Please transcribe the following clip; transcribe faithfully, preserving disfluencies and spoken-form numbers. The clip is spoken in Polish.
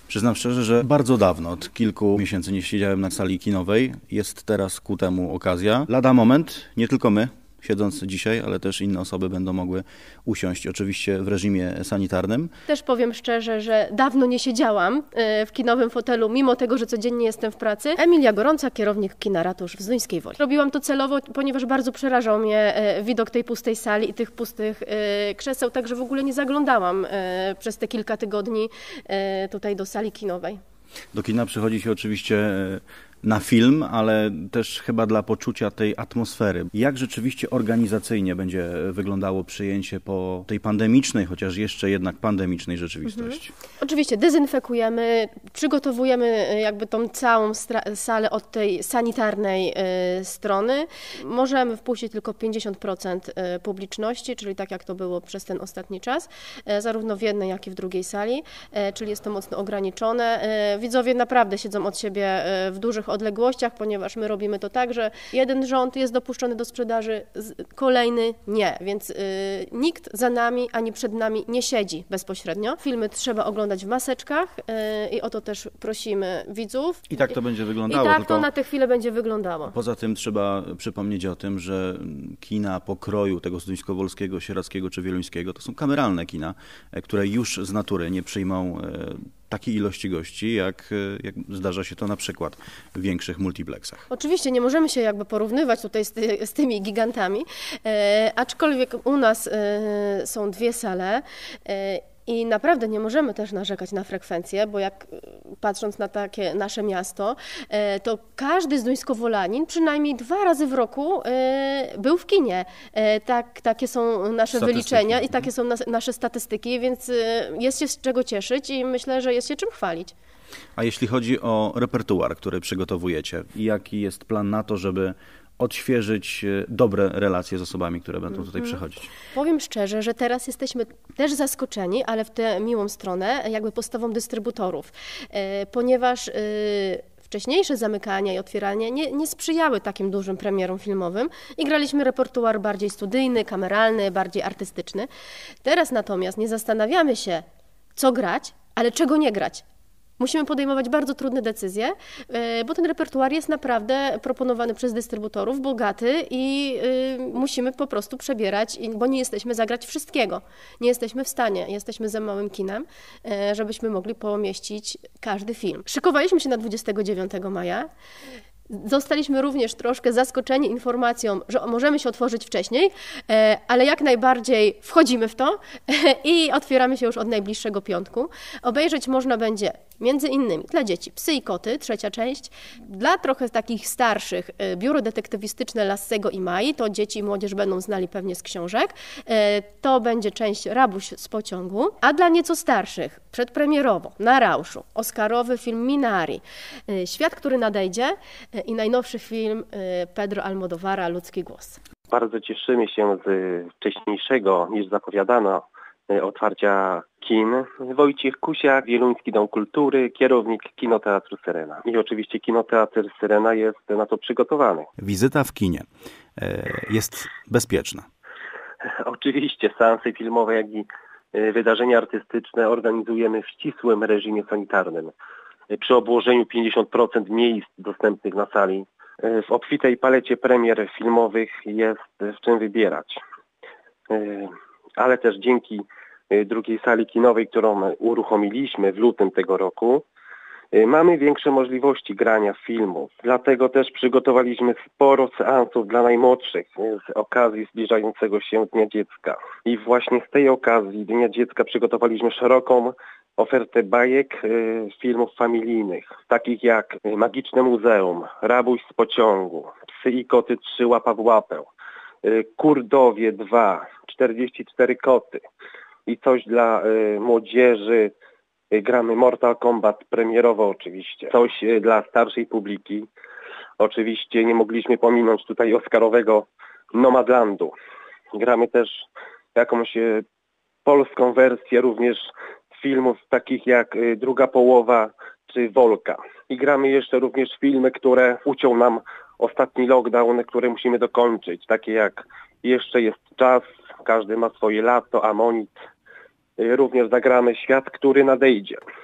Przyznam szczerze, że bardzo dawno, od kilku miesięcy nie siedziałem na sali kinowej. Jest teraz ku temu okazja. Lada moment, nie tylko my, siedząc dzisiaj, ale też inne osoby będą mogły usiąść, oczywiście w reżimie sanitarnym. Też powiem szczerze, że dawno nie siedziałam w kinowym fotelu, mimo tego, że codziennie jestem w pracy. Emilia Gorąca, kierownik kina Ratusz w Zduńskiej Woli. Robiłam to celowo, ponieważ bardzo przerażał mnie widok tej pustej sali i tych pustych krzeseł, także w ogóle nie zaglądałam przez te kilka tygodni tutaj do sali kinowej. Do kina przychodzi się oczywiście na film, ale też chyba dla poczucia tej atmosfery. Jak rzeczywiście organizacyjnie będzie wyglądało przyjęcie po tej pandemicznej, chociaż jeszcze jednak pandemicznej rzeczywistości? Mhm. Oczywiście dezynfekujemy, przygotowujemy jakby tą całą salę od tej sanitarnej y, strony. Możemy wpuścić tylko pięćdziesiąt procent publiczności, czyli tak jak to było przez ten ostatni czas, y, zarówno w jednej, jak i w drugiej sali, y, czyli jest to mocno ograniczone. Y, widzowie naprawdę siedzą od siebie y, w dużych odległościach, ponieważ my robimy to tak, że jeden rząd jest dopuszczony do sprzedaży, kolejny nie, więc y, nikt za nami ani przed nami nie siedzi bezpośrednio. Filmy trzeba oglądać w maseczkach y, i o to też prosimy widzów. I tak to będzie wyglądało. I tak tylko to na tę chwilę będzie wyglądało. Poza tym trzeba przypomnieć o tym, że kina pokroju tego Zduńskowolskiego, Sieradzkiego czy Wieluńskiego to są kameralne kina, które już z natury nie przyjmą takiej ilości gości, jak, jak zdarza się to na przykład w większych multiplexach. Oczywiście nie możemy się jakby porównywać tutaj z, ty, z tymi gigantami, e, aczkolwiek u nas e, są dwie sale e, i naprawdę nie możemy też narzekać na frekwencję, bo jak patrząc na takie nasze miasto, to każdy zduńskowolanin przynajmniej dwa razy w roku był w kinie. Tak, takie są nasze Statystyki. wyliczenia i takie są nas, nasze statystyki, więc jest się z czego cieszyć i myślę, że jest się czym chwalić. A jeśli chodzi o repertuar, który przygotowujecie, jaki jest plan na to, żeby odświeżyć dobre relacje z osobami, które będą tutaj przychodzić? Powiem szczerze, że teraz jesteśmy też zaskoczeni, ale w tę miłą stronę, jakby postawą dystrybutorów, ponieważ wcześniejsze zamykania i otwierania nie, nie sprzyjały takim dużym premierom filmowym i graliśmy repertuar bardziej studyjny, kameralny, bardziej artystyczny. Teraz natomiast nie zastanawiamy się, co grać, ale czego nie grać. Musimy podejmować bardzo trudne decyzje, bo ten repertuar jest naprawdę proponowany przez dystrybutorów, bogaty i musimy po prostu przebierać, bo nie jesteśmy zagrać wszystkiego. Nie jesteśmy w stanie, jesteśmy za małym kinem, żebyśmy mogli pomieścić każdy film. Szykowaliśmy się na dwudziestego dziewiątego maja. Zostaliśmy również troszkę zaskoczeni informacją, że możemy się otworzyć wcześniej, ale jak najbardziej wchodzimy w to i otwieramy się już od najbliższego piątku. Obejrzeć można będzie między innymi dla dzieci Psy i koty, trzecia część, dla trochę takich starszych Biuro detektywistyczne Lassego i Mai, to dzieci i młodzież będą znali pewnie z książek, to będzie część Rabuś z pociągu, a dla nieco starszych przedpremierowo na Rauszu oscarowy film Minari, Świat, który nadejdzie, i najnowszy film Pedro Almodóvara Ludzki głos. Bardzo cieszymy się z wcześniejszego niż zapowiadano otwarcia kin. Wojciech Kusiak, Wieluński Dom Kultury, kierownik Kinoteatru Syrena. I oczywiście Kinoteatr Syrena jest na to przygotowany. Wizyta w kinie jest bezpieczna. Oczywiście seanse filmowe, jak i wydarzenia artystyczne organizujemy w ścisłym reżimie sanitarnym. Przy obłożeniu pięćdziesiąt procent miejsc dostępnych na sali. W obfitej palecie premier filmowych jest w czym wybierać. Ale też dzięki drugiej sali kinowej, którą uruchomiliśmy w lutym tego roku, mamy większe możliwości grania filmów. Dlatego też przygotowaliśmy sporo seansów dla najmłodszych z okazji zbliżającego się Dnia Dziecka. I właśnie z tej okazji Dnia Dziecka przygotowaliśmy szeroką ofertę bajek, y, filmów familijnych, takich jak Magiczne Muzeum, Rabuś z pociągu, Psy i koty trzy, Łapa w łapę, y, Kurdowie dwa, czterdzieści cztery koty i coś dla y, młodzieży. Y, gramy Mortal Kombat premierowo oczywiście, coś y, dla starszej publiki. Oczywiście nie mogliśmy pominąć tutaj oscarowego Nomadlandu. Gramy też jakąś y, polską wersję również filmów takich jak Druga połowa czy Wolka. I gramy jeszcze również filmy, które uciął nam ostatni lockdown, które musimy dokończyć. Takie jak Jeszcze jest czas, Każdy ma swoje lato, Amonit. Również zagramy Świat, który nadejdzie.